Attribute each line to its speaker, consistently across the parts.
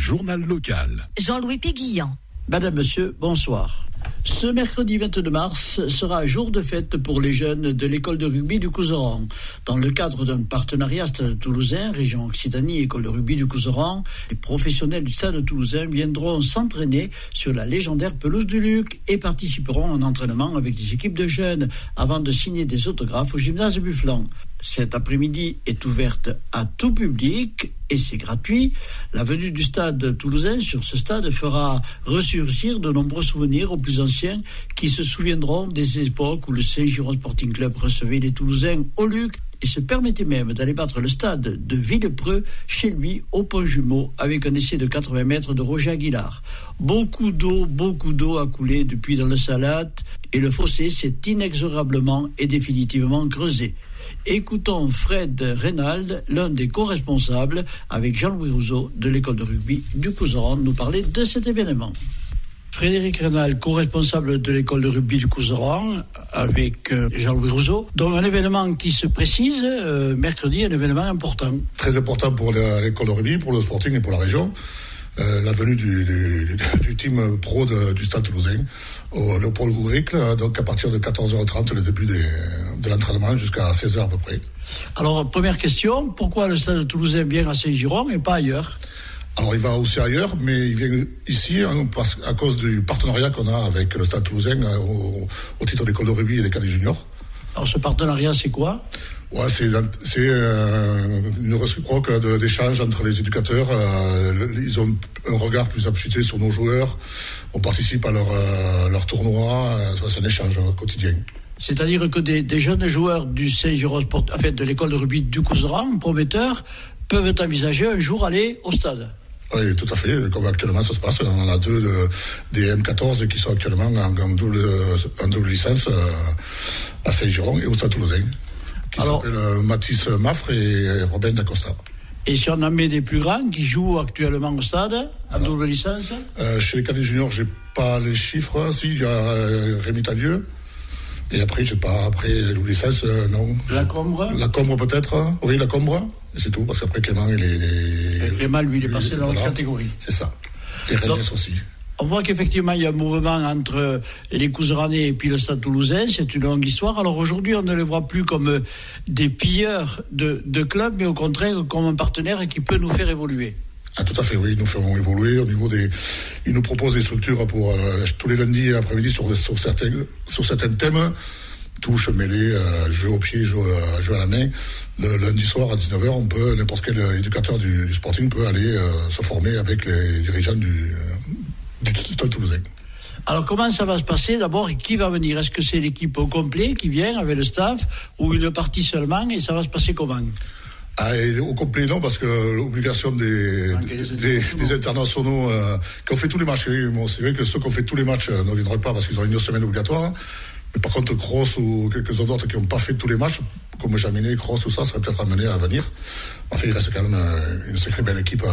Speaker 1: journal local.
Speaker 2: Jean-Louis Péguillan.
Speaker 3: Madame, Monsieur, bonsoir. Ce mercredi 22 mars sera un jour de fête pour les jeunes de l'école de rugby du Couserans. Dans le cadre d'un partenariat Stade Toulousain, Région Occitanie, école de rugby du Couserans, les professionnels du Stade Toulousain viendront s'entraîner sur la légendaire pelouse du Luc et participeront en entraînement avec des équipes de jeunes avant de signer des autographes au gymnase Bufflan. Cet après-midi est ouverte à tout public et c'est gratuit. La venue du Stade Toulousain sur ce stade fera ressurgir de nombreux souvenirs aux plus anciens qui se souviendront des époques où le Saint-Giron Sporting Club recevait les Toulousains au Luc et se permettait même d'aller battre le stade de Villepreux chez lui au Pont Jumeau avec un essai de 80 mètres de Roger Aguilar. Beaucoup d'eau a coulé depuis dans le Salat et le fossé s'est inexorablement et définitivement creusé. Écoutons Fred Reynald, l'un des co-responsables, avec Jean-Louis Rousseau de l'école de rugby du Couserans, nous parler de cet événement. Frédéric Reynald, co-responsable de l'école de rugby du Couserans, avec Jean-Louis Rousseau. Donc un événement qui se précise, mercredi, un événement important.
Speaker 4: Très important pour l'école de rugby, pour le Sporting et pour la région. La venue du team pro du Stade Toulousain au Léopold Gouric, donc à partir de 14h30, le début de l'entraînement jusqu'à 16h à peu près.
Speaker 3: Alors, première question, pourquoi le Stade Toulousain vient à Saint-Giron et pas ailleurs ?
Speaker 4: Alors, il va aussi ailleurs, mais il vient ici à cause du partenariat qu'on a avec le Stade Toulousain au titre d'école de rugby et des cadets juniors. Alors,
Speaker 3: ce partenariat, c'est quoi ?
Speaker 4: Ouais, c'est une réciproque d'échange entre les éducateurs. Ils ont un regard plus appuyé sur nos joueurs. On participe à leur tournoi. C'est un échange quotidien.
Speaker 3: C'est-à-dire que des jeunes joueurs du Saint-Giron Sport, en fait, de l'école de rugby du Couserans, prometteurs, peuvent envisager un jour aller au stade.
Speaker 4: Oui, tout à fait. Comme actuellement ça se passe, on en a deux des M14 qui sont actuellement en double licence à Saint-Giron et au Stade Toulousain. Qui s'appellent Mathis Maffre et Robin Dacosta. Et
Speaker 3: si on en met des plus grands qui jouent actuellement au stade, en double licence
Speaker 4: chez les cadets juniors, j'ai pas les chiffres. Si, il y a Rémi Talieu. Et après, j'ai pas. Après, double licence, non.
Speaker 3: La Combre
Speaker 4: peut-être. Oui, la Combre. Et c'est tout, parce qu'après, Clément,
Speaker 3: Clément, lui, il est passé dans l'autre catégorie.
Speaker 4: C'est ça. Et Reyes aussi.
Speaker 3: On voit qu'effectivement, il y a un mouvement entre les Couseranais et puis le Stade Toulousain. C'est une longue histoire. Alors aujourd'hui, on ne les voit plus comme des pilleurs de clubs, mais au contraire comme un partenaire qui peut nous faire évoluer.
Speaker 4: Ah, tout à fait, oui. Ils nous feront évoluer au niveau ils nous proposent des structures pour tous les lundis après-midi sur certains thèmes. Touche, mêlée, jeu au pied, jeu à la main. Le lundi soir à 19h, n'importe quel éducateur du Sporting peut aller se former avec les dirigeants du Stade Toulousain.
Speaker 3: Alors comment ça va se passer d'abord et qui va venir ? Est-ce que c'est l'équipe au complet qui vient avec le staff ou une partie seulement et ça va se passer comment ?
Speaker 4: Au complet non, parce que l'obligation des internationaux qui ont fait tous les matchs, c'est vrai que ceux qui ont fait tous les matchs ne viendraient pas parce qu'ils ont une semaine obligatoire. Mais par contre, Cross ou quelques autres qui n'ont pas fait tous les matchs, comme Jaminet, Cross, tout ça, seraient peut-être amenés à venir. Enfin, il reste quand même une sacrée belle équipe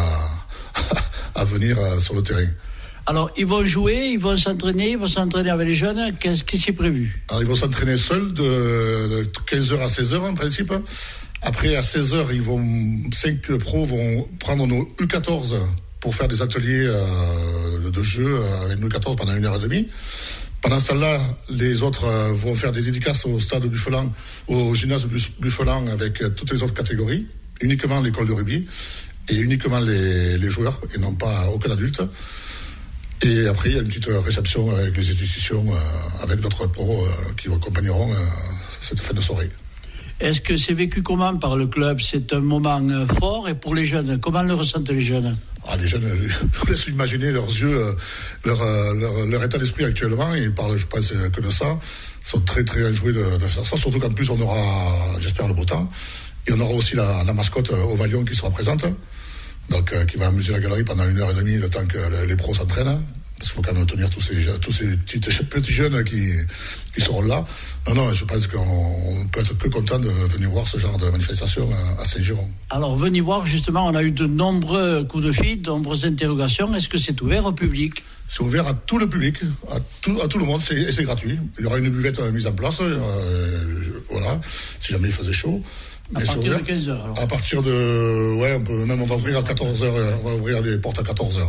Speaker 4: à venir sur le terrain.
Speaker 3: Alors, ils vont jouer, ils vont s'entraîner avec les jeunes. Qu'est-ce qui est prévu ?
Speaker 4: Alors, ils vont s'entraîner seuls de 15h à 16h en principe. Après, à 16h, 5 pros vont prendre nos U14 pour faire des ateliers de jeu avec nos U14 pendant 1h30. Pendant ce temps-là, les autres vont faire des dédicaces au stade Bufflan, au gymnase Bufflan avec toutes les autres catégories, uniquement l'école de rugby et uniquement les joueurs et non pas aucun adulte. Et après, il y a une petite réception avec les institutions, avec d'autres pros qui accompagneront cette fin de soirée.
Speaker 3: Est-ce que c'est vécu comment par le club ? C'est un moment fort et pour les jeunes, comment le ressentent les jeunes ?
Speaker 4: Les jeunes, je vous laisse imaginer leurs yeux, leur état d'esprit actuellement. Ils parlent, je pense, que de ça. Ils sont très très enjoués de faire ça. Surtout qu'en plus, on aura, j'espère, le beau temps. Et on aura aussi la mascotte Ovalion qui sera présente. Donc, qui va amuser la galerie pendant 1h30 le temps que les pros s'entraînent. Parce qu'il faut quand même tenir tous ces petits jeunes qui seront là. Non, je pense qu'on peut être que content de venir voir ce genre de manifestation à Saint-Giron.
Speaker 3: Alors, venez voir, justement, on a eu de nombreux coups de fil, de nombreuses interrogations. Est-ce que c'est ouvert au public ?
Speaker 4: C'est ouvert à tout le public, à tout le monde, et c'est gratuit. Il y aura une buvette mise en place, voilà, si jamais il faisait chaud.
Speaker 3: À partir de 15h, alors.
Speaker 4: À partir de, on va ouvrir à 14h, on va ouvrir les portes à 14h.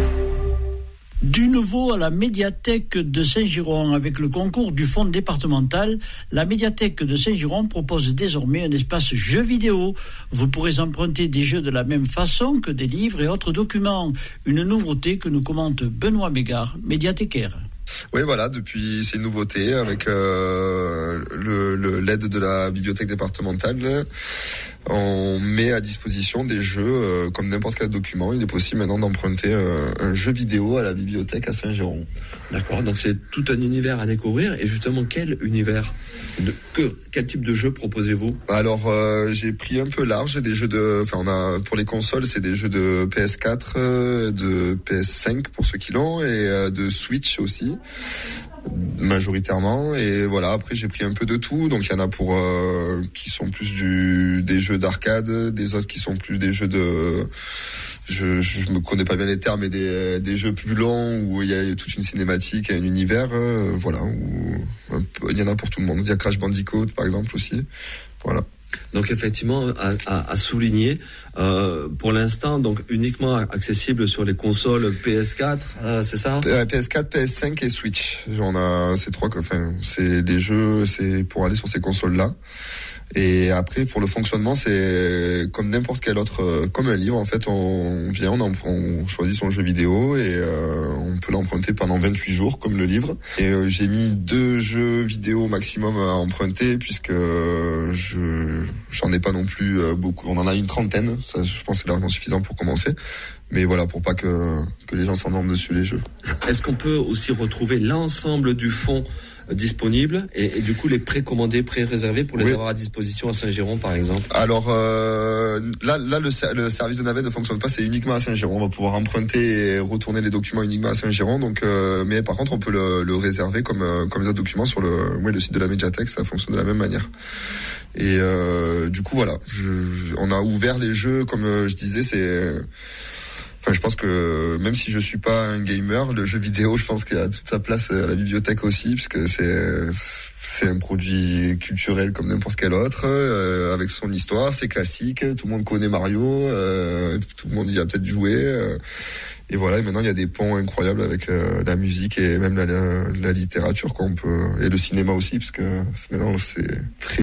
Speaker 3: Du nouveau à la médiathèque de Saint-Giron. Avec le concours du fonds départemental, la médiathèque de Saint-Giron propose désormais un espace jeux vidéo. Vous pourrez emprunter des jeux de la même façon que des livres et autres documents. Une nouveauté que nous commente Benoît Mégard, médiathécaire.
Speaker 1: Oui, voilà, depuis ces nouveautés avec l'aide de la bibliothèque départementale, on met à disposition des jeux comme n'importe quel document. Il est possible maintenant d'emprunter un jeu vidéo à la bibliothèque à Saint-Giron.
Speaker 2: D'accord, donc c'est tout un univers à découvrir. Et justement, quel univers, quel type de jeu proposez-vous ?
Speaker 1: Alors, j'ai pris un peu large, des jeux pour les consoles, c'est des jeux de PS4, de PS5 pour ceux qui l'ont, et de Switch aussi, majoritairement. Et voilà, après j'ai pris un peu de tout, donc il y en a pour qui sont plus des jeux d'arcade, des autres qui sont plus des jeux de... Je me connais pas bien les termes, mais des jeux plus longs où il y a toute une cinématique et un univers, voilà, où il y en a pour tout le monde. Il y a Crash Bandicoot par exemple aussi, voilà.
Speaker 2: Donc effectivement, à souligner, pour l'instant, donc uniquement accessible sur les consoles PS4, c'est ça ?
Speaker 1: PS4, PS5 et Switch. On a ces trois, c'est les jeux, c'est pour aller sur ces consoles-là. Et après, pour le fonctionnement, c'est comme n'importe quel autre, comme un livre. En fait, on choisit son jeu vidéo et on peut l'emprunter pendant 28 jours, comme le livre. Et j'ai mis 2 jeux vidéo maximum à emprunter, puisque j'en ai pas non plus beaucoup. On en a une 30aine. Ça, je pense que c'est largement suffisant pour commencer. Mais voilà, pour pas que les gens s'endorment dessus les jeux.
Speaker 2: Est-ce qu'on peut aussi retrouver l'ensemble du fonds disponibles et du coup les précommandés, pré-réservés pour les avoir à disposition à Saint-Giron par exemple?
Speaker 1: Alors là le service de navette ne fonctionne pas, c'est uniquement à Saint-Giron. On va pouvoir emprunter et retourner les documents uniquement à Saint-Giron. Donc mais par contre on peut le réserver comme les autres documents sur le site de la médiathèque, ça fonctionne de la même manière. Et du coup voilà, on a ouvert les jeux comme je disais, je pense que même si je suis pas un gamer, le jeu vidéo, je pense qu'il a toute sa place à la bibliothèque aussi, puisque c'est un produit culturel comme n'importe quel autre, avec son histoire, c'est classique, tout le monde connaît Mario, tout le monde y a peut-être joué, et voilà. Et maintenant il y a des ponts incroyables avec la musique et même la littérature, et le cinéma aussi, parce que maintenant c'est très